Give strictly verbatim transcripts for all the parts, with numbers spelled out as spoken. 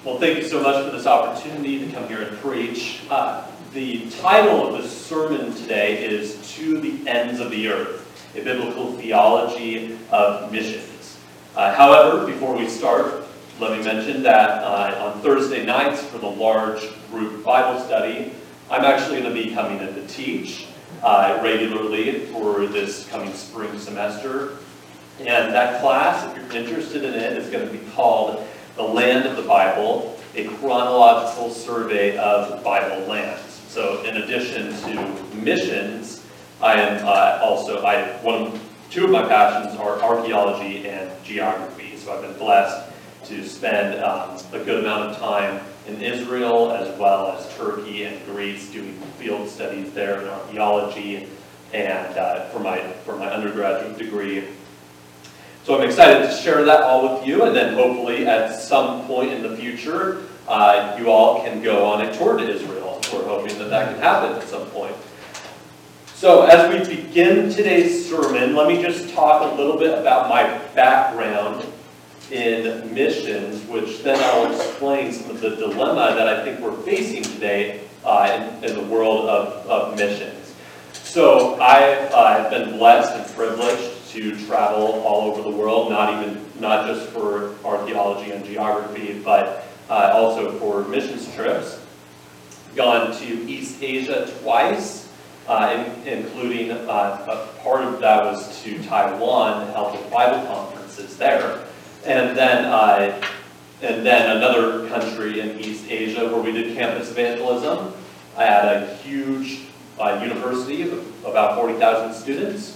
Well, thank you so much for this opportunity to come here and preach. Uh, the title of the sermon today is To the Ends of the Earth, a Biblical Theology of Missions. Uh, however, before we start, let me mention that uh, on Thursday nights for the large group Bible study, I'm actually going to be coming in to teach uh, regularly for this coming spring semester. And that class, if you're interested in it, is going to be called The Land of the Bible, a chronological survey of Bible lands. So in addition to missions, I am uh, also, I one of, two of my passions are archaeology and geography. So I've been blessed to spend um, a good amount of time in Israel as well as Turkey and Greece doing field studies there in archaeology and uh, for my for my undergraduate degree. So I'm excited to share that all with you, and then hopefully at some point in the future, uh, you all can go on a tour to Israel. We're hoping that that can happen at some point. So as we begin today's sermon, let me just talk a little bit about my background in missions, which then I'll explain some of the dilemma that I think we're facing today uh, in, in the world of, of missions. So I've uh, been blessed and privileged to travel all over the world, not even not just for archaeology and geography, but uh, also for missions trips. Gone to East Asia twice, uh, in, including uh, a part of that was to Taiwan to help with Bible conferences there, and then uh, and then another country in East Asia where we did campus evangelism. I had a huge uh, university of about forty thousand students.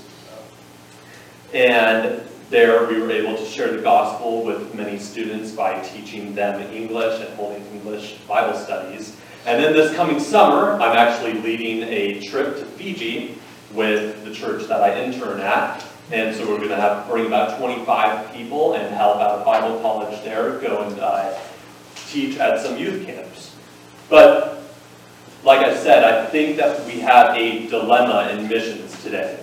And there we were able to share the gospel with many students by teaching them English and holding English Bible studies. And then this coming summer, I'm actually leading a trip to Fiji with the church that I intern at. And so we're going to have bring about twenty-five people and help out a Bible college there, go and uh, teach at some youth camps. But like I said, I think that we have a dilemma in missions today.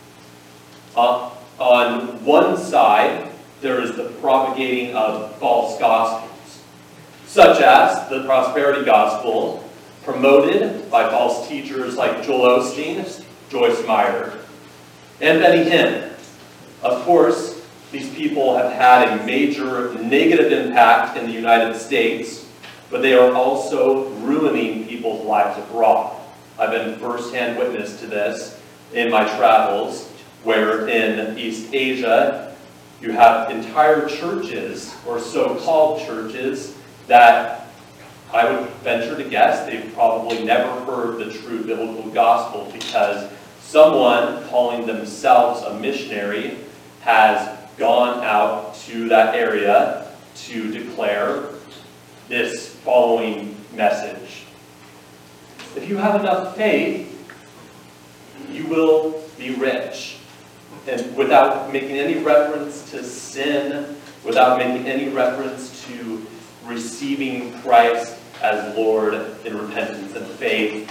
Uh, On one side, there is the propagating of false gospels, such as the prosperity gospel, promoted by false teachers like Joel Osteen, Joyce Meyer, and Benny Hinn. Of course, these people have had a major negative impact in the United States, but they are also ruining people's lives abroad. I've been first-hand witness to this in my travels, where in East Asia, you have entire churches, or so-called churches, that I would venture to guess they've probably never heard the true biblical gospel because someone calling themselves a missionary has gone out to that area to declare this following message. If you have enough faith, you will be rich. And without making any reference to sin, without making any reference to receiving Christ as Lord in repentance and faith.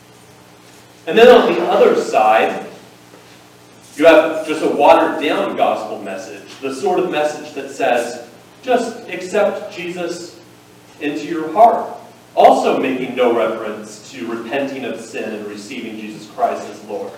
And then on the other side, you have just a watered-down gospel message, the sort of message that says, just accept Jesus into your heart. Also making no reference to repenting of sin and receiving Jesus Christ as Lord.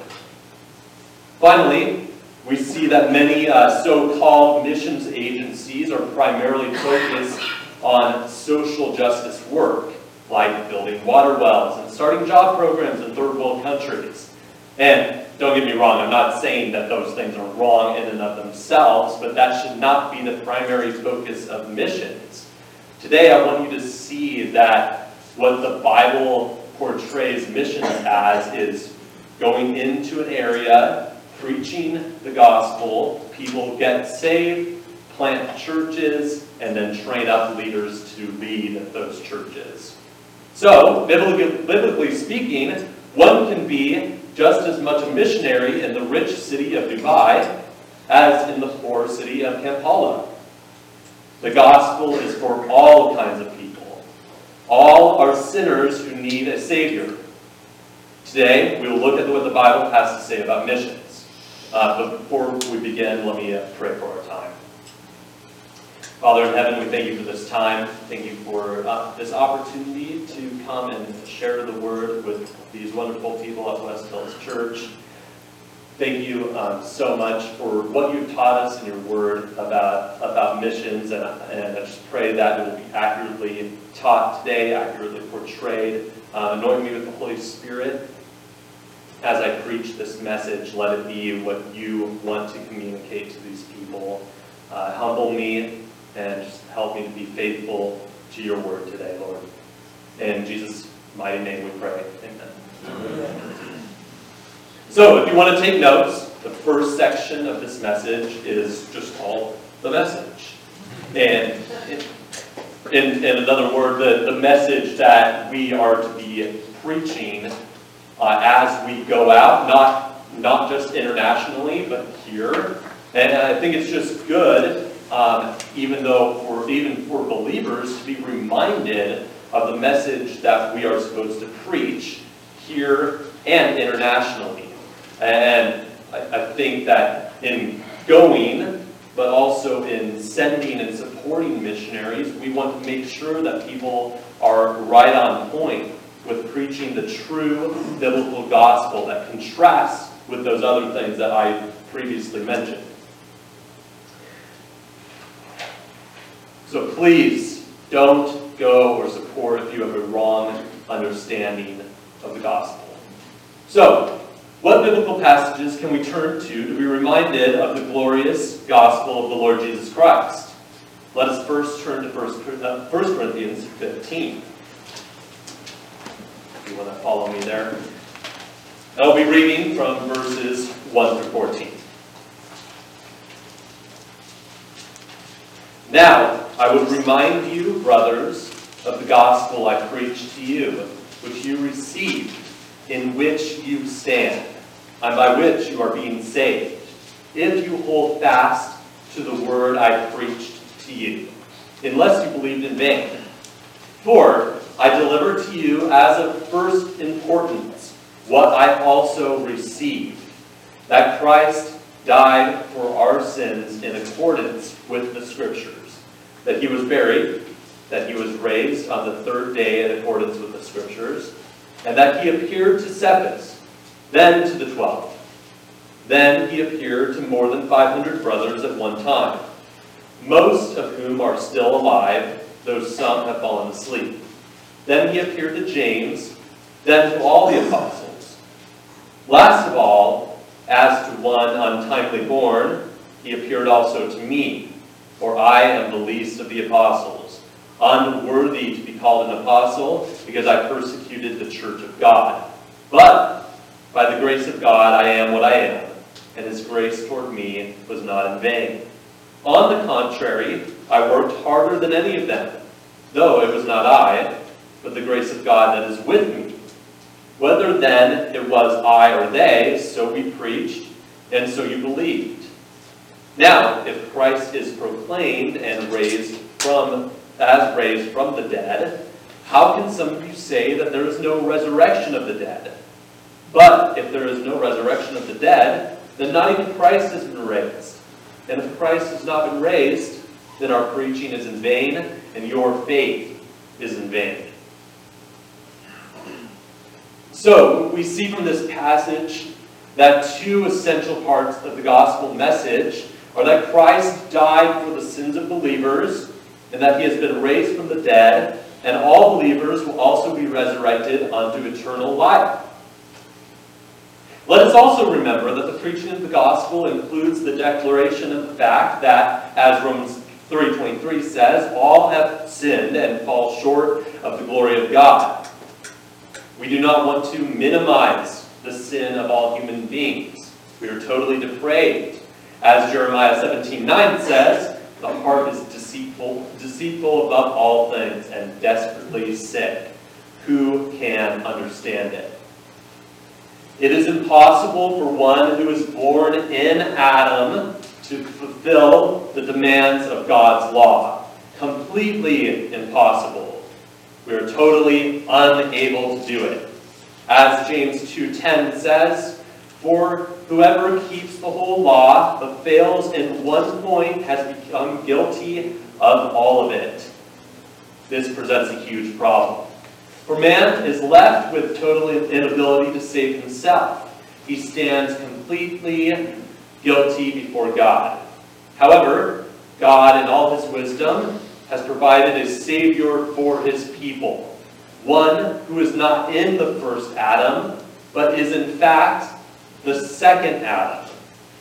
Finally, we see that many uh, so-called missions agencies are primarily focused on social justice work, like building water wells and starting job programs in third world countries. And don't get me wrong, I'm not saying that those things are wrong in and of themselves, but that should not be the primary focus of missions. Today I want you to see that what the Bible portrays missions as is going into an area, preaching the gospel, people get saved, plant churches, and then train up leaders to lead those churches. So, biblically, biblically speaking, one can be just as much a missionary in the rich city of Dubai as in the poor city of Kampala. The gospel is for all kinds of people. All are sinners who need a Savior. Today, we will look at what the Bible has to say about missions. Uh, but before we begin, let me uh, pray for our time. Father in heaven, we thank you for this time. Thank you for uh, this opportunity to come and share the word with these wonderful people at West Hills Church. Thank you um, so much for what you've taught us in your word about, about missions, and, and I just pray that it will be accurately taught today, accurately portrayed. Uh, anoint me with the Holy Spirit as I preach this message. Let it be what you want to communicate to these people. Uh, humble me and just help me to be faithful to your word today, Lord. In Jesus' mighty name we pray. Amen. Amen. So, if you want to take notes, the first section of this message is just called the message. And in, in another word, the, the message that we are to be preaching uh, as we go out, not, not just internationally, but here. And I think it's just good, um, even though for even for believers, to be reminded of the message that we are supposed to preach here and internationally. And I, I think that in going, but also in sending and supporting missionaries, we want to make sure that people are right on point with preaching the true biblical gospel that contrasts with those other things that I previously mentioned. So please don't go or support if you have a wrong understanding of the gospel. So, what biblical passages can we turn to to be reminded of the glorious gospel of the Lord Jesus Christ? Let us first turn to First Corinthians fifteen. If you want to follow me there. And I'll be reading from verses one through fourteen. Now, I would remind you, brothers, of the gospel I preached to you, which you received, in which you stand, and by which you are being saved, if you hold fast to the word I preached to you, unless you believed in vain. For I delivered to you as of first importance what I also received, that Christ died for our sins in accordance with the Scriptures, that he was buried, that he was raised on the third day in accordance with the Scriptures, and that he appeared to Cephas, then to the twelve. Then he appeared to more than five hundred brothers at one time, most of whom are still alive, though some have fallen asleep. Then he appeared to James, then to all the apostles. Last of all, as to one untimely born, he appeared also to me, for I am the least of the apostles, unworthy to be called an apostle, because I persecuted the church of God. But by the grace of God I am what I am, and his grace toward me was not in vain. On the contrary, I worked harder than any of them, though it was not I, but the grace of God that is with me. Whether then it was I or they, so we preached, and so you believed. Now, if Christ is proclaimed and raised from as raised from the dead, how can some of you say that there is no resurrection of the dead? But if there is no resurrection of the dead, then not even Christ has been raised. And if Christ has not been raised, then our preaching is in vain, and your faith is in vain. So, we see from this passage that two essential parts of the gospel message are that Christ died for the sins of believers, and that he has been raised from the dead, and all believers will also be resurrected unto eternal life. Let us also remember that the preaching of the gospel includes the declaration of the fact that, as Romans three twenty-three says, all have sinned and fall short of the glory of God. We do not want to minimize the sin of all human beings. We are totally depraved. As Jeremiah seventeen nine says, the heart is deceitful, deceitful above all things and desperately sick. Who can understand it? It is impossible for one who is born in Adam to fulfill the demands of God's law. Completely impossible. We are totally unable to do it. As James two ten says, For whoever keeps the whole law but fails in one point has become guilty of all of it. This presents a huge problem. For man is left with total inability to save himself. He stands completely guilty before God. However, God, in all his wisdom, has provided a Savior for his people. One who is not in the first Adam, but is in fact the second Adam.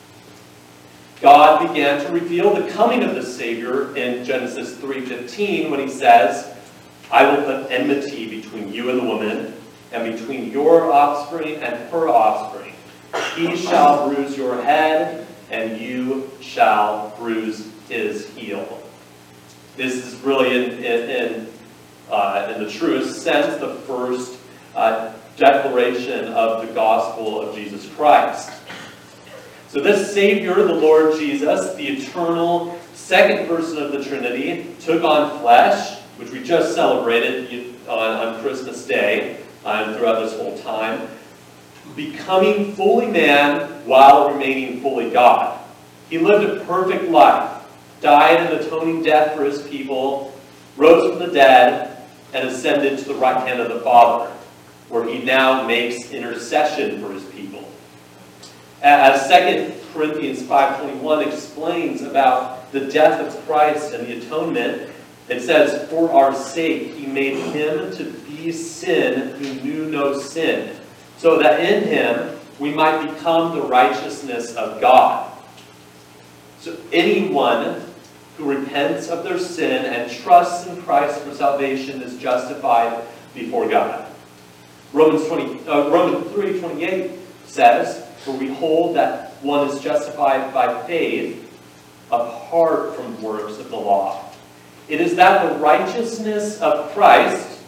God began to reveal the coming of the Savior in Genesis three fifteen when he says, I will put enmity between you and the woman, and between your offspring and her offspring. He shall bruise your head, and you shall bruise his heel. This is really, in, in, in, uh, in the truest sense, the first uh, declaration of the gospel of Jesus Christ. So this Savior, the Lord Jesus, the eternal second person of the Trinity, took on flesh, which we just celebrated on, on Christmas Day and throughout this whole time, becoming fully man while remaining fully God. He lived a perfect life, died an atoning death for his people, rose from the dead, and ascended to the right hand of the Father, where he now makes intercession for his people. As Second Corinthians five twenty-one explains about the death of Christ and the atonement, it says, for our sake he made him to be sin who knew no sin, so that in him we might become the righteousness of God. So anyone who repents of their sin and trusts in Christ for salvation is justified before God. Romans, twenty, uh, Romans three twenty-eight says, for we hold that one is justified by faith apart from works of the law. It is that the righteousness of Christ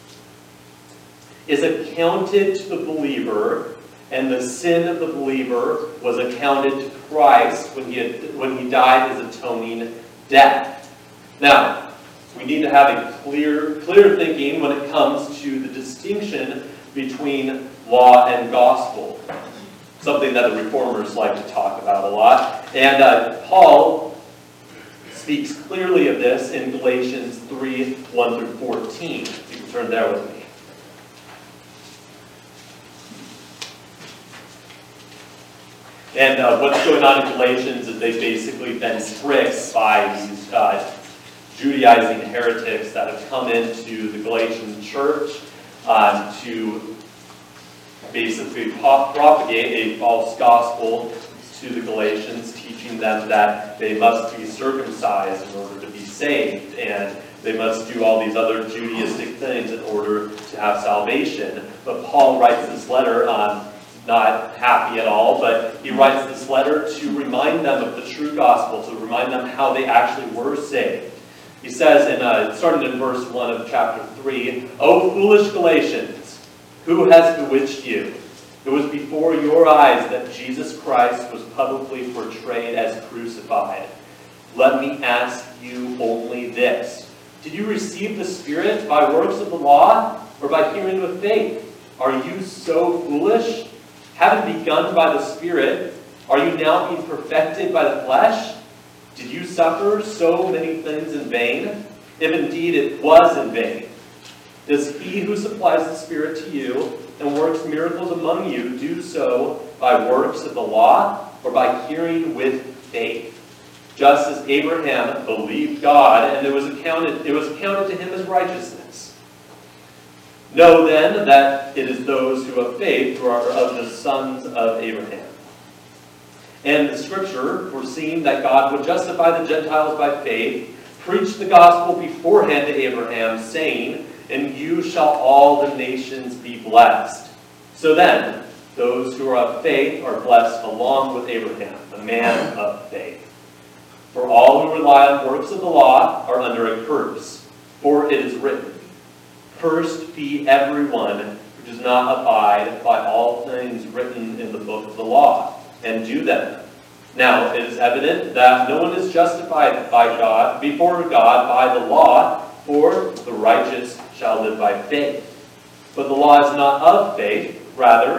is accounted to the believer, and the sin of the believer was accounted to Christ when he, had, when he died his atoning death. Now, we need to have a clear, clear thinking when it comes to the distinction between law and gospel, something that the Reformers like to talk about a lot. And uh, Paul speaks clearly of this in Galatians three, one through fourteen. You can turn there with me. And uh, what's going on in Galatians is they've basically been tricked by these uh, Judaizing heretics that have come into the Galatian church uh, to basically propagate a false gospel to the Galatians, teaching them that they must be circumcised in order to be saved, and they must do all these other Judaistic things in order to have salvation. But Paul writes this letter, um, not happy at all, but he writes this letter to remind them of the true gospel, to remind them how they actually were saved. He says, in uh, starting in verse one of chapter three, O foolish Galatians, who has bewitched you? It was before your eyes that Jesus Christ was publicly portrayed as crucified. Let me ask you only this. Did you receive the Spirit by works of the law or by hearing with faith? Are you so foolish? Having begun by the Spirit, are you now being perfected by the flesh? Did you suffer so many things in vain? If indeed it was in vain. Does he who supplies the Spirit to you and works miracles among you do so by works of the law or by hearing with faith? Just as Abraham believed God, and it was accounted, it was accounted to him as righteousness. Know then that it is those who have faith who are of the sons of Abraham. And the Scripture, foreseeing that God would justify the Gentiles by faith, preached the gospel beforehand to Abraham, saying, in you shall all the nations be blessed. So then, those who are of faith are blessed along with Abraham, the man of faith. For all who rely on works of the law are under a curse. For it is written, cursed be everyone who does not abide by all things written in the book of the law, and do them. Now it is evident that no one is justified by God, before God by the law, for the righteous shall live by faith. But the law is not of faith, rather,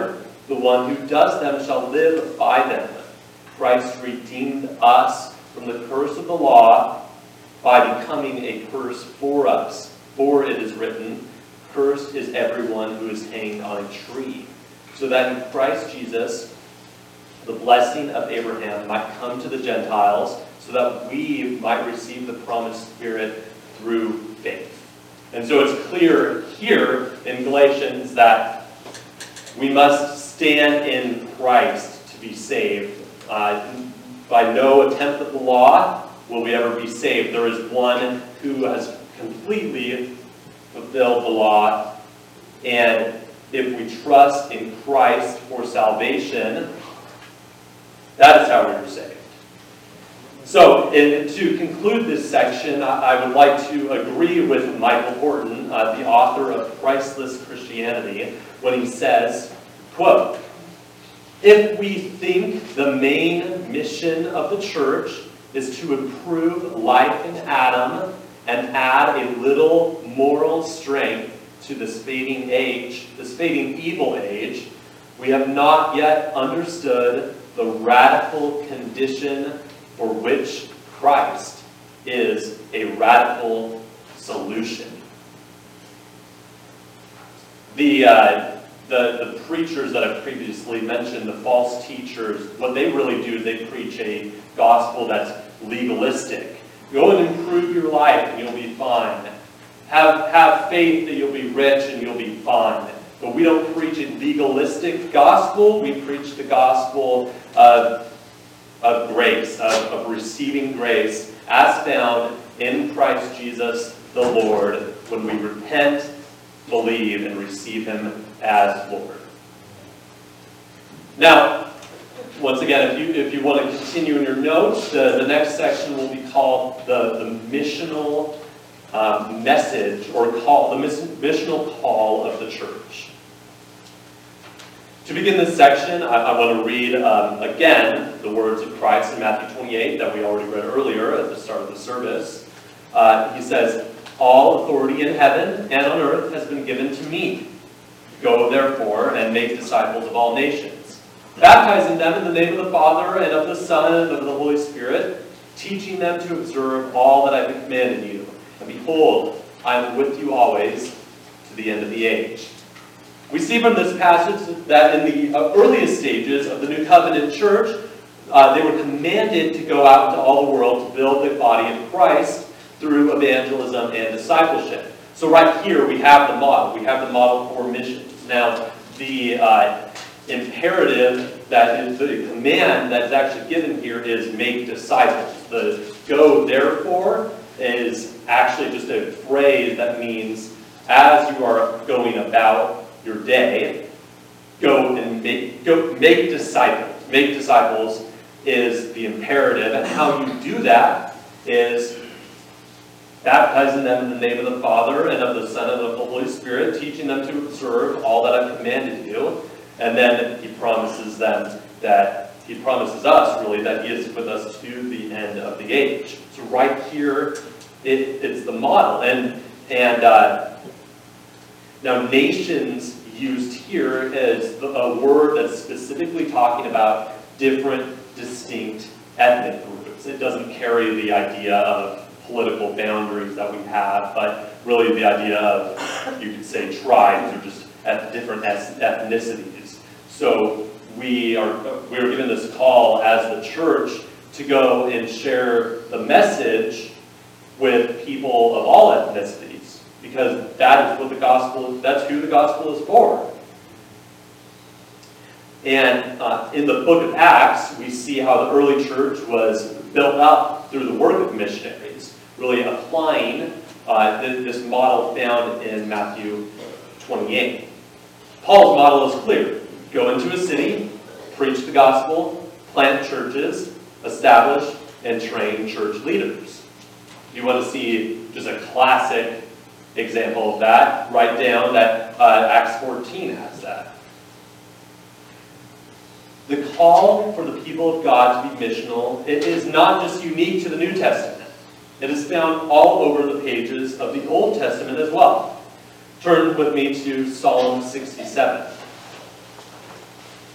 The one who does them shall live by them. Christ redeemed us from the curse of the law by becoming a curse for us. For it is written, cursed is everyone who is hanged on a tree, so that in Christ Jesus the blessing of Abraham might come to the Gentiles, so that we might receive the promised Spirit through faith. And so it's clear here in Galatians that we must stand in Christ to be saved. Uh, by no attempt of the law will we ever be saved. There is one who has completely fulfilled the law, and if we trust in Christ for salvation, that is how we are saved. So, in, to conclude this section, I, I would like to agree with Michael Horton, uh, the author of Christless Christianity, when he says, quote, "If we think the main mission of the church is to improve life in Adam and add a little moral strength to this fading age, this fading evil age, we have not yet understood the radical condition for which Christ is a radical solution." The, uh, the, the preachers that I previously mentioned, the false teachers, what they really do is they preach a gospel that's legalistic. Go and improve your life and you'll be fine. Have, have faith that you'll be rich and you'll be fine. But we don't preach a legalistic gospel. We preach the gospel of, of grace, of, of receiving grace as found in Christ Jesus the Lord when we repent, believe, and receive Him as Lord. Now, once again, if you, if you want to continue in your notes, the, the next section will be called the, the missional um, message, or call, the missional call of the church. To begin this section, I, I want to read um, again the words of Christ in Matthew twenty-eight that we already read earlier at the start of the service. Uh, he says, "All authority in heaven and on earth has been given to me. Go therefore and make disciples of all nations, baptizing them in the name of the Father and of the Son and of the Holy Spirit, teaching them to observe all that I have commanded you. And behold, I am with you always to the end of the age." We see from this passage that in the earliest stages of the New Covenant church, uh, they were commanded to go out into all the world to build the body of Christ through evangelism and discipleship. So right here we have the model. We have the model for missions. Now, the uh, imperative, that is the command that is actually given here, is make disciples. The go therefore is actually just a phrase that means as you are going about your day, go and make, go make disciples. Make disciples is the imperative, and how you do that is baptizing them in the name of the Father and of the Son and of the Holy Spirit, teaching them to observe all that I've commanded you. And then he promises them that, he promises us really that he is with us to the end of the age. So right here, it, it's the model. And, and uh, now nations used here is a word that's specifically talking about different distinct ethnic groups. It doesn't carry the idea of political boundaries that we have, but really the idea of, you could say, tribes or just at different ethnicities. So we are we are given this call as the church to go and share the message with people of all ethnicities, because that is what the gospel, that's who the gospel is for. And uh, in the book of Acts, we see how the early church was built up through the work of missionaries, really applying uh, this model found in Matthew twenty-eight. Paul's model is clear. Go into a city, preach the gospel, plant churches, establish and train church leaders. If you want to see just a classic example of that, write down that uh, Acts fourteen has that. The call for the people of God to be missional, it is not just unique to the New Testament. It is found all over the pages of the Old Testament as well. Turn with me to Psalm sixty-seven.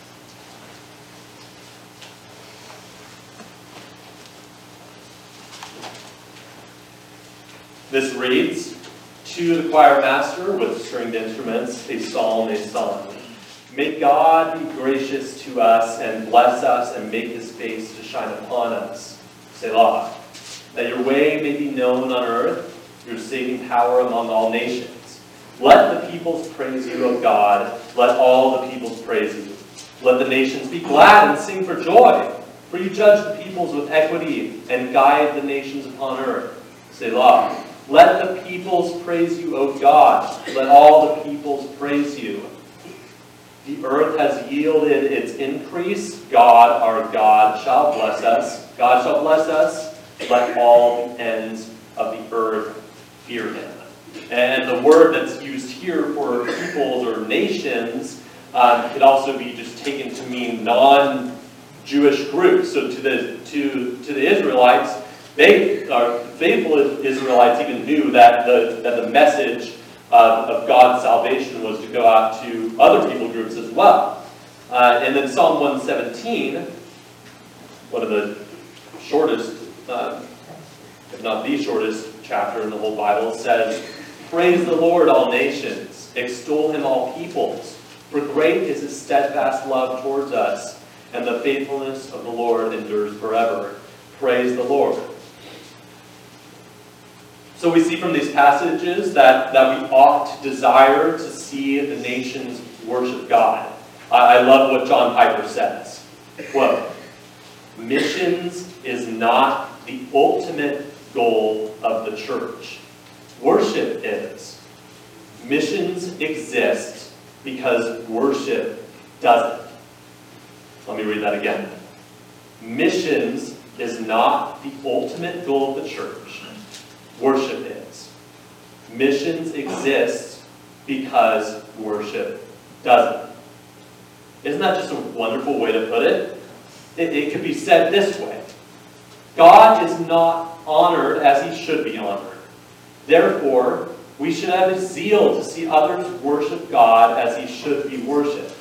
This reads, to the choir master with stringed instruments, a psalm, a song. May God be gracious to us and bless us and make his face to shine upon us. Selah. That your way may be known on earth, your saving power among all nations. Let the peoples praise you, O God. Let all the peoples praise you. Let the nations be glad and sing for joy. For you judge the peoples with equity and guide the nations upon earth. Selah. Let the peoples praise you, O God. Let all the peoples praise you. The earth has yielded its increase. God, our God, shall bless us. God shall bless us. Let all the ends of the earth fear him. And the word that's used here for peoples or nations um, could also be just taken to mean non-Jewish groups. So to the to to the Israelites, they our faithful Israelites even knew that the that the message uh, of God's salvation was to go out to other people groups as well. Uh, and then Psalm one seventeen, one of the shortest, uh, if not the shortest chapter in the whole Bible, says, "Praise the Lord, all nations. Extol him, all peoples. For great is his steadfast love towards us, and the faithfulness of the Lord endures forever. Praise the Lord." So we see from these passages that, that we ought to desire to see the nations worship God. I, I love what John Piper says. Quote, "Missions is not the ultimate goal of the church. Worship is. Missions exist because worship doesn't." Let me read that again. Missions is not the ultimate goal of the church. Worship is. Missions exist because worship doesn't. Isn't that just a wonderful way to put it? It, it could be said this way. God is not honored as he should be honored. Therefore, we should have a zeal to see others worship God as he should be worshipped.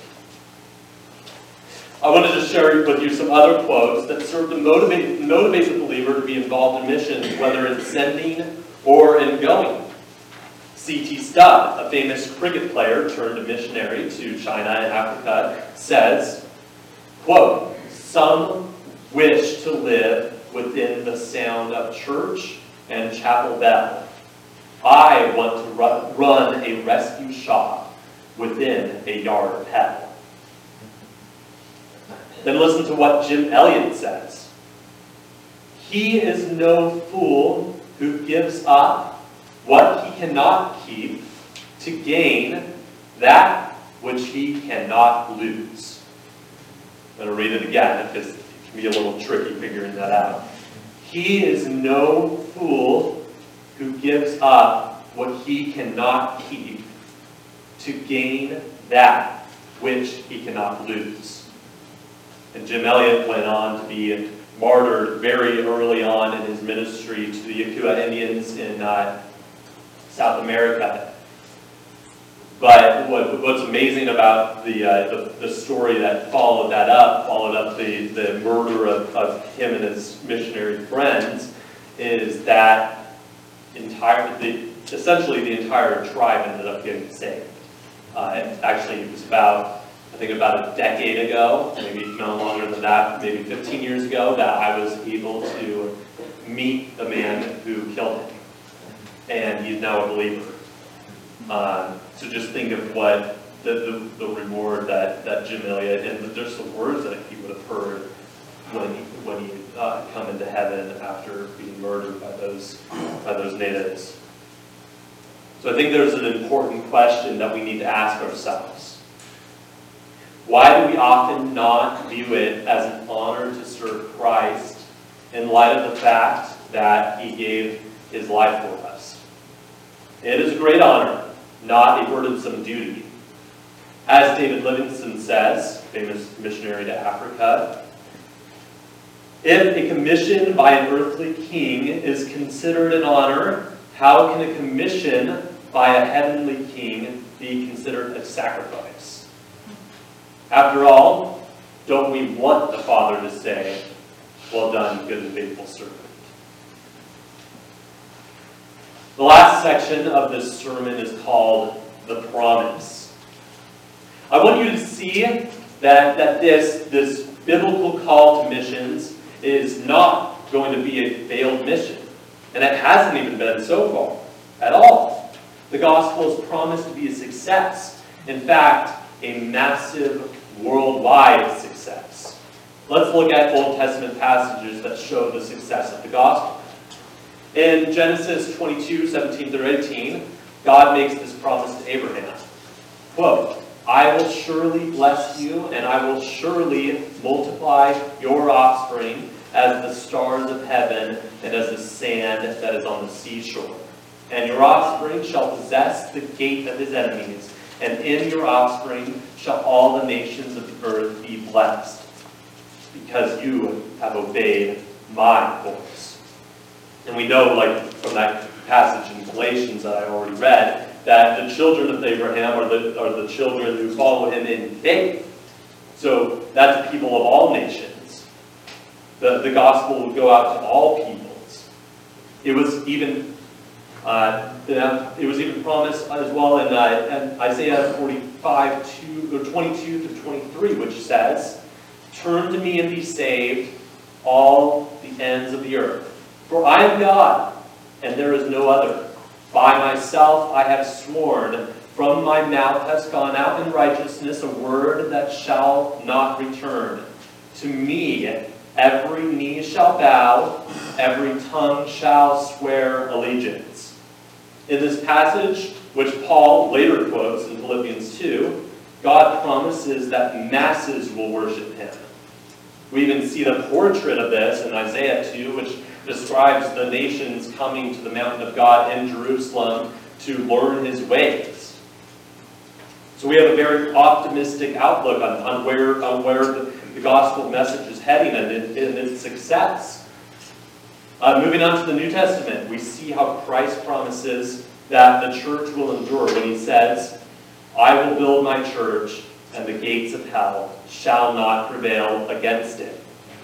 I want to just share with you some other quotes that serve to motivate, motivate the believer to be involved in missions, whether in sending or in going. C T Studd, a famous cricket player turned missionary to China and Africa, says, quote, "Some wish to live within the sound of church and chapel bell. I want to run, run a rescue shop within a yard of hell." Then listen to what Jim Elliot says. "He is no fool who gives up what he cannot keep to gain that which he cannot lose." I'm going to read it again because it can be a little tricky figuring that out. "He is no fool who gives up what he cannot keep to gain that which he cannot lose." And Jim Elliot went on to be martyred very early on in his ministry to the Yakua Indians in uh, South America. But what, what's amazing about the, uh, the the story that followed that up, followed up the, the murder of, of him and his missionary friends, is that entire the, essentially the entire tribe ended up getting saved. Uh, actually, it was about I think about a decade ago, maybe no longer than that, maybe fifteen years ago, that I was able to meet the man who killed him. And he's now a believer. Um, so just think of what the, the, the reward that, that Jim Elliot, and just the words that he would have heard when he, when he uh, come into heaven after being murdered by those, by those natives. So I think there's an important question that we need to ask ourselves. Why do we often not view it as an honor to serve Christ in light of the fact that he gave his life for us? It is a great honor, not a burdensome duty. As David Livingstone says, famous missionary to Africa, "If a commission by an earthly king is considered an honor, how can a commission by a heavenly king be considered a sacrifice? After all, don't we want the Father to say, 'Well done, good and faithful servant'?" The last section of this sermon is called The Promise. I want you to see that, that this, this biblical call to missions is not going to be a failed mission. And it hasn't even been so far at all. The gospel is promised to be a success. In fact, a massive worldwide success. Let's look at Old Testament passages that show the success of the gospel. In Genesis twenty-two, seventeen through eighteen, God makes this promise to Abraham. Quote, I will surely bless you, and I will surely multiply your offspring as the stars of heaven and as the sand that is on the seashore. And your offspring shall possess the gate of his enemies, and in your offspring shall all the nations of the earth be blessed, because you have obeyed my voice. And we know, like from that passage in Galatians that I already read, that the children of Abraham are the, are the children who follow him in faith. So that's people of all nations. The, the gospel will go out to all peoples. It was even uh, it was even promised as well in, uh, in Isaiah forty-five, two, or twenty-two through twenty-three, which says, turn to me and be saved, all the ends of the earth. For I am God, and there is no other. By myself I have sworn, from my mouth has gone out in righteousness a word that shall not return. To me every knee shall bow, every tongue shall swear allegiance. In this passage, which Paul later quotes in Philippians two, God promises that masses will worship him. We even see the portrait of this in Isaiah two, which describes the nations coming to the mountain of God in Jerusalem to learn his ways. So we have a very optimistic outlook on, on where, on where the, the gospel message is heading and, it, and its success. Uh, moving on to the New Testament, we see how Christ promises that the church will endure when he says, I will build my church, and the gates of hell shall not prevail against it.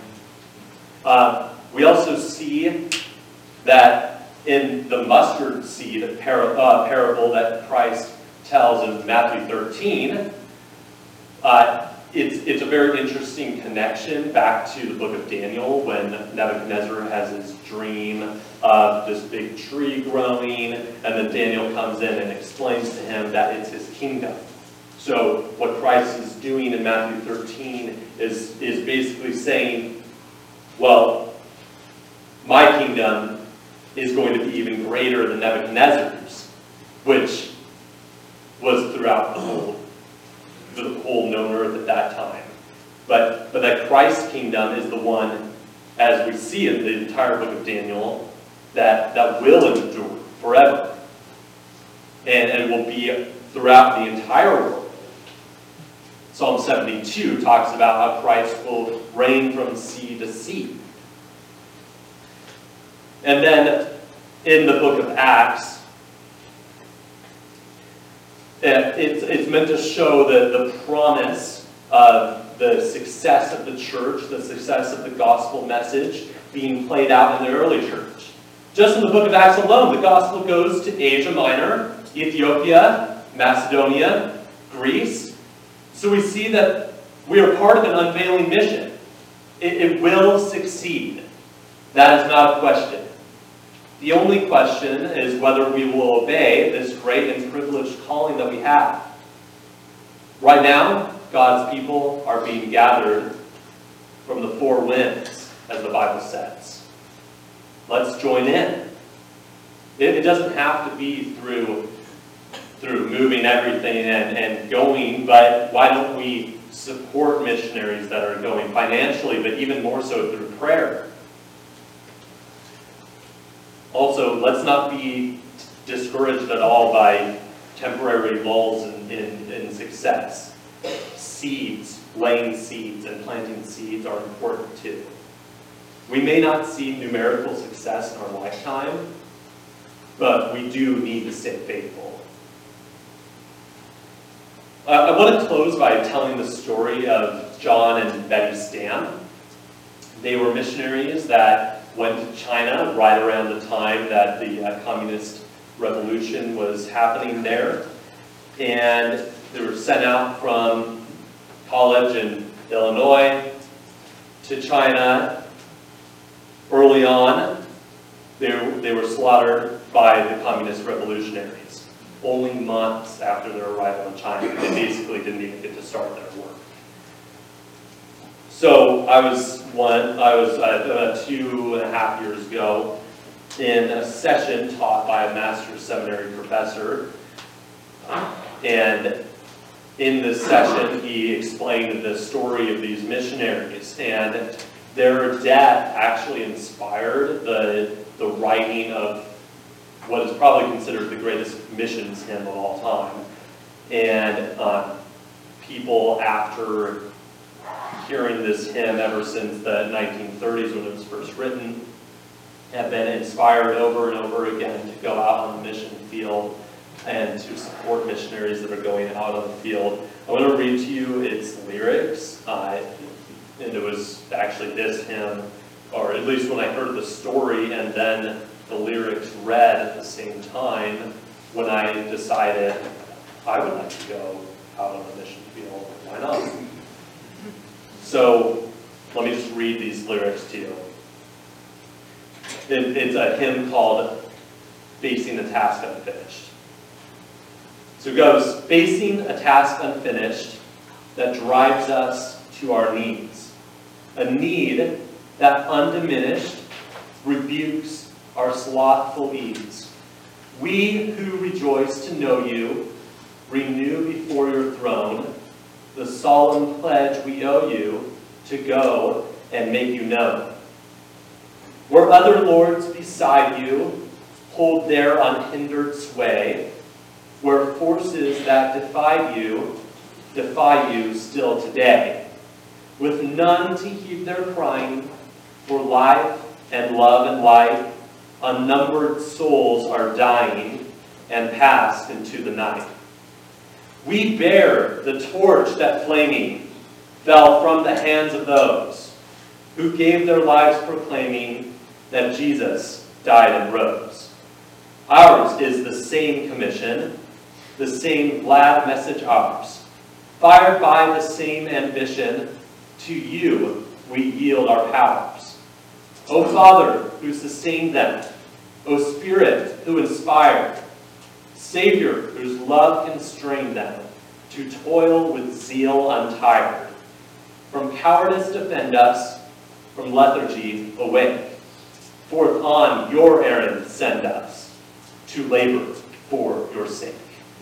Uh, we also see that in the mustard seed par uh, parable that Christ tells in Matthew thirteen, uh, it's, it's a very interesting connection back to the book of Daniel when Nebuchadnezzar has his dream of this big tree growing, and then Daniel comes in and explains to him that it's his kingdom. So what Christ is doing in Matthew thirteen is, is basically saying, well, my kingdom is going to be even greater than Nebuchadnezzar's, which was throughout the whole, the whole known earth at that time. But, but that Christ's kingdom is the one, as we see in the entire book of Daniel, that, that will endure forever. And, and it will be throughout the entire world. Psalm seventy-two talks about how Christ will reign from sea to sea. And then in the book of Acts, it's, it's meant to show the, the promise of the success of the church, the success of the gospel message being played out in the early church. Just in the book of Acts alone, the gospel goes to Asia Minor, Ethiopia, Macedonia, Greece. So we see that we are part of an unveiling mission. It, it will succeed. That is not a question. The only question is whether we will obey this great and privileged calling that we have. Right now, God's people are being gathered from the four winds, as the Bible says. Let's join in. It, it doesn't have to be through, through moving everything and, and going, but why don't we support missionaries that are going financially, but even more so through prayer? Also, let's not be discouraged at all by temporary lulls in, in, in success. Seeds, laying seeds and planting seeds are important too. We may not see numerical success in our lifetime, but we do need to stay faithful. Uh, I want to close by telling the story of John and Betty Stam. They were missionaries that went to China right around the time that the uh, communist revolution was happening there. And they were sent out from college in Illinois to China. Early on, they, they were slaughtered by the communist revolutionaries. Only months after their arrival in China, they basically didn't even get to start their work. So I was one, I was uh, two and a half years ago in a session taught by a master's seminary professor. And in this session, he explained the story of these missionaries, and their death actually inspired the, the writing of what is probably considered the greatest missions hymn of all time. And um, people, after hearing this hymn ever since the nineteen thirties when it was first written, have been inspired over and over again to go out on the mission field and to support missionaries that are going out on the field. I want to read to you its lyrics. Uh, and it was actually this hymn, or at least when I heard the story and then the lyrics read at the same time, when I decided I would like to go out on the mission field. Why not? So let me just read these lyrics to you. It, it's a hymn called Facing the Task Unfinished. So it goes, facing a task unfinished that drives us to our needs. A need that undiminished rebukes our slothful ease. We who rejoice to know you, renew before your throne the solemn pledge we owe you to go and make you known. Where other lords beside you hold their unhindered sway, where forces that defy you, defy you still today, with none to heed their crying, for life and love and light, unnumbered souls are dying and passed into the night. We bear the torch that flaming fell from the hands of those who gave their lives proclaiming that Jesus died and rose. Ours is the same commission, the same glad message ours. Fired by the same ambition, to you we yield our powers. O Father, who sustained them, O Spirit, who inspired, Savior, whose love constrained them to toil with zeal untired. From cowardice defend us, from lethargy awake. Forth on your errand send us, to labor for your sake.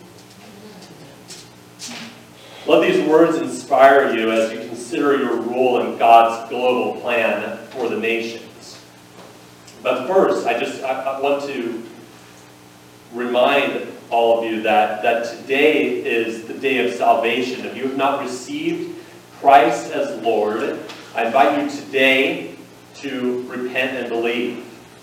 Let these words inspire you as you consider your role in God's global plan for the nations. But first, I just I, I want to remind all of you that, that today is the day of salvation. If you have not received Christ as Lord, I invite you today to repent and believe.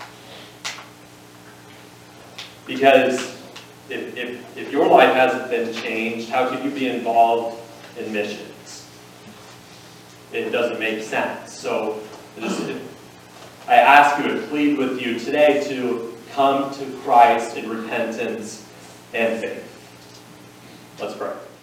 Because if, if, if your life hasn't been changed, how could you be involved in missions? It doesn't make sense. So just, I ask you to plead with you today to come to Christ in repentance and faith. Let's pray.